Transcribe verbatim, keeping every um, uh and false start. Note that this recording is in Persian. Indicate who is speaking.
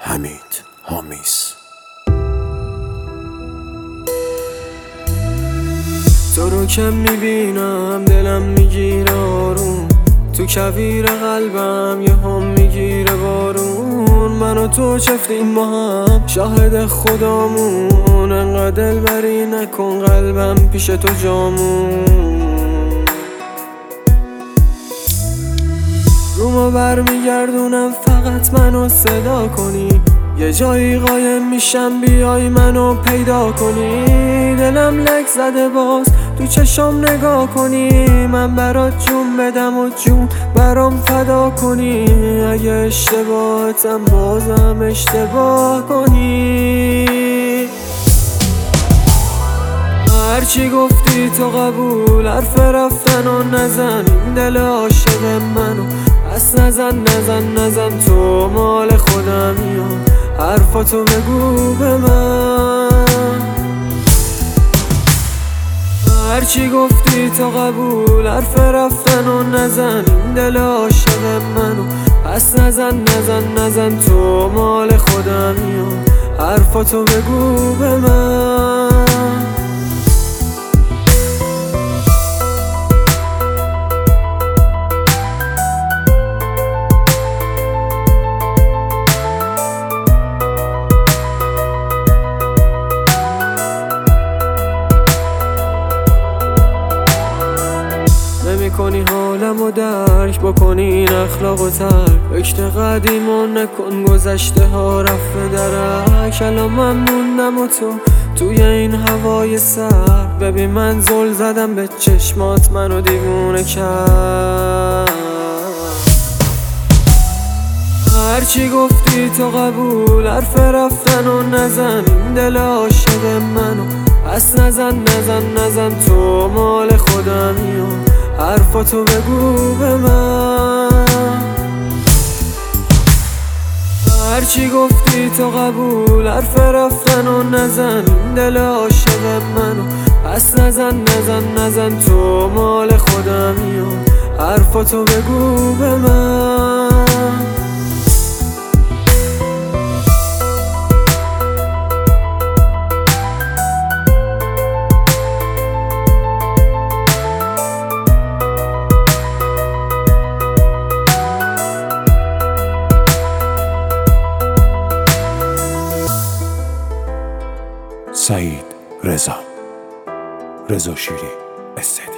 Speaker 1: حمید هامیس.
Speaker 2: تو رو که میبینم دلم میگیره آروم، تو کویر قلبم یه هم میگیره بارون. من و تو چفتیم با هم شاهد خدامون، انقدر دلبری نکن قلبم پیش تو جامون. رومو برمیگردونم فقط منو صدا کنی، یه جایی قایم میشم بیای منو پیدا کنی. دلم لک زده باز تو چشم نگاه کنی، من برات جون بدم و جون برام فدا کنی. اگه اشتباهتم بازم اشتباه کنی. هرچی گفتی تو قبول، حرف رفتن و نزن این دل عاشق منو پس نزن نزن نزن. تو مال خودمی و حرفاتو بگو به من. هرچی گفتی تو قبول، حرف رفتن و نزن این دل عاشق منو پس نزن نزن نزن. تو مال خودمی و حرفاتو بگو به من. کنی حالمو درک بکنی این اخلاق و ترک، فکر قدیم و نکن گذشته ها رفت به درک. الان من موندم و تو توی این هوای سر، ببین من زل زدم به چشمات منو دیوونه کرد. هرچی گفتی تو قبول، حرف رفتن و نزن این دل عاشق منو پس نزن نزن نزن. تو مال خودمی و حرفاتو بگو به من. هرچی گفتی تو قبول، حرف رفتن و نزن این دل عاشق منو پس نزن نزن نزن. تو مال خودمی و حرفاتو بگو به من.
Speaker 1: سعید رضا رضا شیری استد